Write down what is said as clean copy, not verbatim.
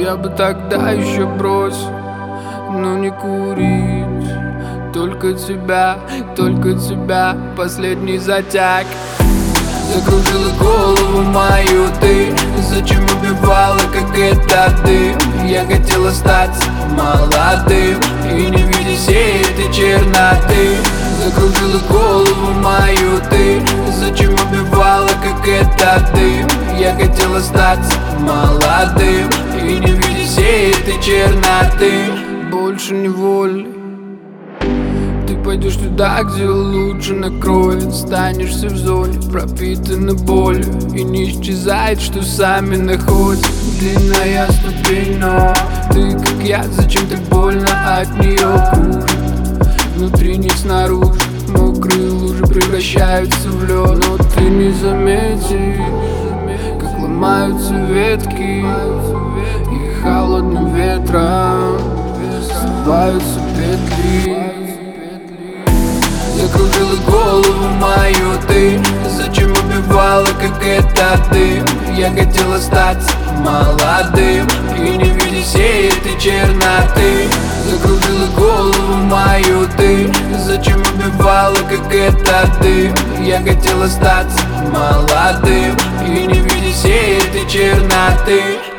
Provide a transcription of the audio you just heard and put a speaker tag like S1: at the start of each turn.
S1: Я бы тогда еще бросил, но не курить. Только тебя, последний затяг. Закружила голову мою ты. Зачем убивала, как это дым? Я хотел остаться молодым и не видеть всей этой черноты. Закружила голову мою ты. Зачем убивала, как это дым? Я хотел остаться молодым и не видеть всей этой черноты. Больше не вольный. Ты пойдешь туда, где лучше накроет. Станешься в зоне, пропитанной болью, и не исчезает, что сами находят. Длинная ступень, но ты, как я, зачем так больно от нее кружит? Внутри них снаружи мокрые лужи превращаются в лед. Но ты не заметишь, как ломаются ветки, и холодным ветром срываются петли. Закружила голову мою ты. Зачем убивала, как это дым? Я хотел остаться молодым и не видеть всей этой черноты. Закружила голову мою ты. Зачем убивала, как это дым? Я хотел остаться молодым и не видеть всей этой черноты.